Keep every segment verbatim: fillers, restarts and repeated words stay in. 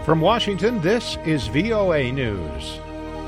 From Washington, this is V O A News.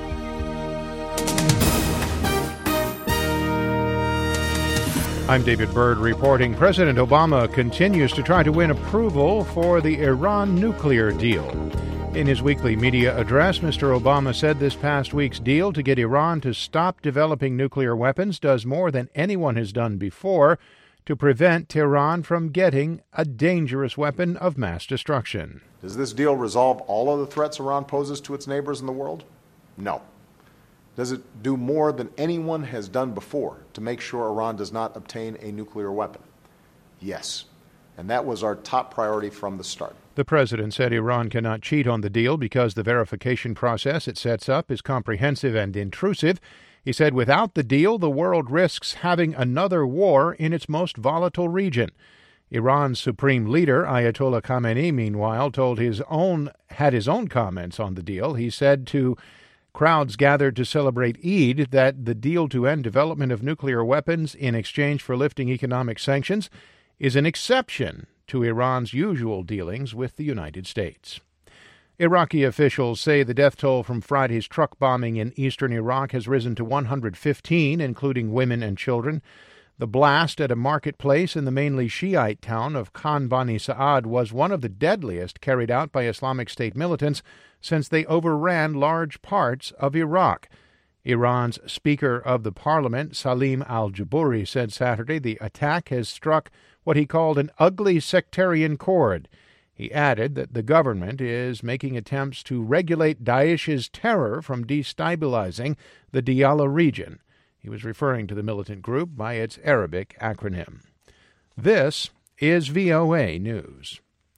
I'm David Byrd reporting. President Obama continues to try to win approval for the Iran nuclear deal. In his weekly media address, Mister Obama said this past week's deal to get Iran to stop developing nuclear weapons does more than anyone has done before to prevent Tehran from getting a dangerous weapon of mass destruction. Does this deal resolve all of the threats Iran poses to its neighbors in the world? No. Does it do more than anyone has done before to make sure Iran does not obtain a nuclear weapon? Yes. And that was our top priority from the start. The president said Iran cannot cheat on the deal because the verification process it sets up is comprehensive and intrusive. He said without the deal, the world risks having another war in its most volatile region. Iran's supreme leader, Ayatollah Khamenei, meanwhile, told his own had his own comments on the deal. He said to crowds gathered to celebrate Eid that the deal to end development of nuclear weapons in exchange for lifting economic sanctions is an exception to Iran's usual dealings with the United States. Iraqi officials say the death toll from Friday's truck bombing in eastern Iraq has risen to one hundred fifteen, including women and children. The blast at a marketplace in the mainly Shiite town of Khan Bani Sa'ad was one of the deadliest carried out by Islamic State militants since they overran large parts of Iraq. Iran's Speaker of the Parliament, Salim al-Jubouri, said Saturday the attack has struck what he called an ugly sectarian chord. He added that the government is making attempts to regulate Daesh's terror from destabilizing the Diyala region. He was referring to the militant group by its Arabic acronym. This is V O A News.